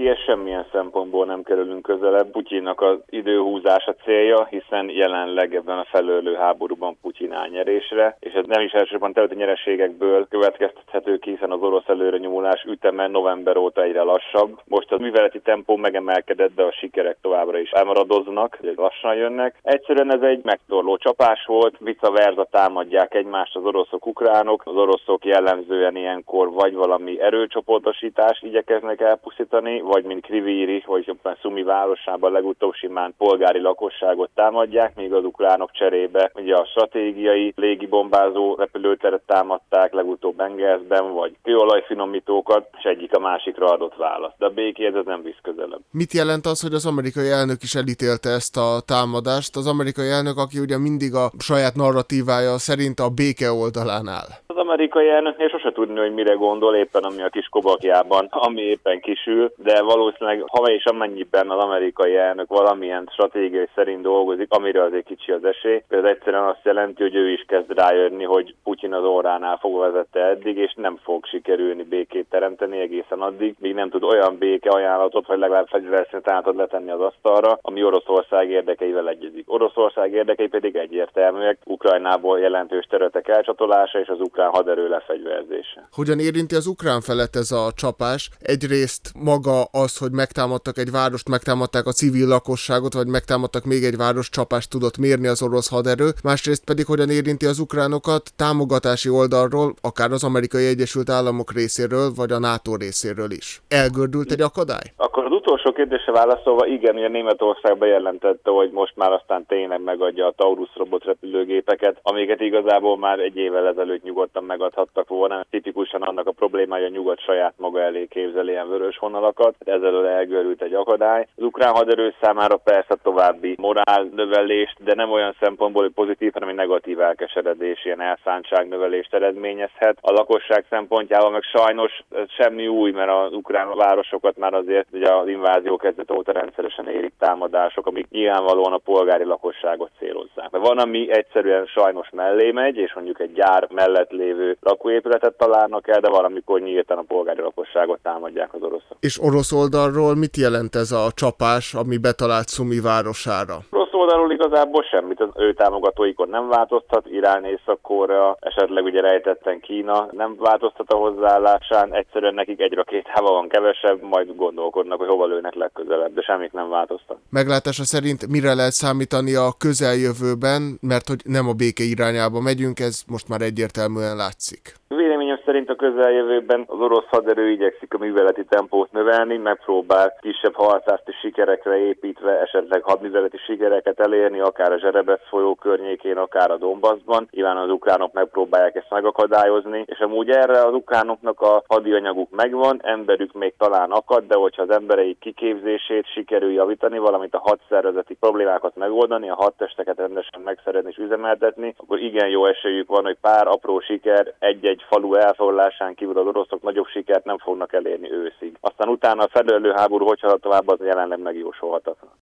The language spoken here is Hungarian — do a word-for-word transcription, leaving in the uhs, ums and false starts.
békéhez semmilyen szempontból nem kerülünk közelebb. Putyinnak az időhúzása célja, hiszen jelenleg ebben a felőlő háborúban Putyin áll nyerésre, és ez nem is elsősorban területi nyereségekből következtethető ki, hiszen az orosz előrenyomulás üteme november óta egyre lassabb. Most a műveleti tempó megemelkedett, de a sikerek továbbra is elmaradoznak, lassan jönnek. Egyszerűen ez egy megtorló csapás volt, vice versa támadják egymást az oroszok, ukránok. Az oroszok jellemzően ilyenkor vagy valami erőcsoportosítás igyekeznek elpusztítani, vagy mint Kriviri, vagy éppen Szumi városában legutóbb simán polgári lakosságot támadják, míg az ukránok cserébe ugye a stratégiai légibombázó repülőteret támadták, legutóbb Engelsben, vagy kőolajfinomítókat, és egyik a másikra adott választ. De a békéhez ez nem visz közelebb. Mit jelent az, hogy az amerikai elnök is elítélte ezt a támadást? Az amerikai elnök, aki ugye mindig a saját narratívája szerint a béke oldalán áll. Az amerikai elnöknél sose tudni, hogy mire gondol éppen, ami a kis kobakjában, ami éppen kisül, de valószínűleg ha és amennyiben az amerikai elnök valamilyen stratégiai szerint dolgozik, amire azért kicsi az esély, ez egyszerűen azt jelenti, hogy ő is kezd rájönni, hogy Putyin az orránál fogva vezette eddig, és nem fog sikerülni békét teremteni egészen addig, míg nem tud olyan béke ajánlatot, vagy legalább fegyverszünetet letenni az asztalra, ami Oroszország érdekeivel egyezik. Oroszország érdekei pedig egyértelműek, Ukrajnából jelentős területek elcsatolása és az ukrán haderő lefegyverzése. Hogyan érinti az ukrán felet ez a csapás? Egyrészt maga az, hogy megtámadtak egy várost, megtámadták a civil lakosságot, vagy megtámadtak még egy város, csapást tudott mérni az orosz haderő, másrészt pedig hogyan érinti az ukránokat támogatási oldalról, akár az Amerikai Egyesült Államok részéről, vagy a NATO részéről is. Elgördült egy akadály? Akkor az utolsó kérdésre válaszolva, igen, ugye Németország bejelentette, hogy most már aztán tényleg megadja a Taurus robot repülőgépeket, amiket igazából már egy évvel ezelőtt nyugodtan megadhattak volna. Tipikusan annak a problémája, hogy a nyugat saját maga elé képzel ilyen vörös vonalakat, ezzel elgörült egy akadály. Az ukrán haderő számára persze további morálnövelést, de nem olyan szempontból, hogy pozitív, hanem egy negatív elkeseredés, ilyen elszántságnövelést eredményezhet. A lakosság szempontjából meg sajnos ez semmi új, mert az ukrán városokat már azért ugye az invázió kezdete óta rendszeresen érik támadások, amik nyilvánvalóan a polgári lakosságot célozzák. Mert van, ami egyszerűen sajnos mellé megy, és mondjuk egy gyár mellett lévő lakóépületet találnak el, de valamikor nyíltan a polgári lakosságot támadják az oroszok. És orosz oldalról mit jelent ez a csapás, ami betalált Szumi városára? Orosz oldalról igazából semmit, az ő támogatóikon nem változtat, Irán, Észak-Korea, esetleg ugye rejtetten Kína nem változtat a hozzáállásán, egyszerűen nekik egy rakétával van kevesebb, majd gondolkodnak, hogy hova lőnek legközelebb, de semmit nem változtat. Meglátása szerint mire lehet számítani a közeljövőben, mert hogy nem a béke irányába megyünk, ez most már egyértelműen látszik. Véleményem szerint a közeljövőben az orosz haderő igyekszik a műveleti tempót növelni, megpróbál kisebb harcászati sikerekre építve esetleg hadműveleti sikereket elérni, akár a Zserebesz folyó környékén, akár a Donbassban. Nyilván az ukránok megpróbálják ezt megakadályozni, és amúgy erre az ukránoknak a hadianyaguk megvan, emberük még talán akad, de hogyha az embereik kiképzését sikerül javítani, valamint a hadszervezeti problémákat megoldani, a hadtesteket rendesen megszerezni és üzemeltetni, akkor igen jó esélyük van, hogy pár apró siker egy-egy falu elfoglalásán kívül az oroszok nagyobb sikert nem fognak elérni őszig. Aztán utána a felelő háború hogy halad tovább, az jelenleg megjósolhatatlan.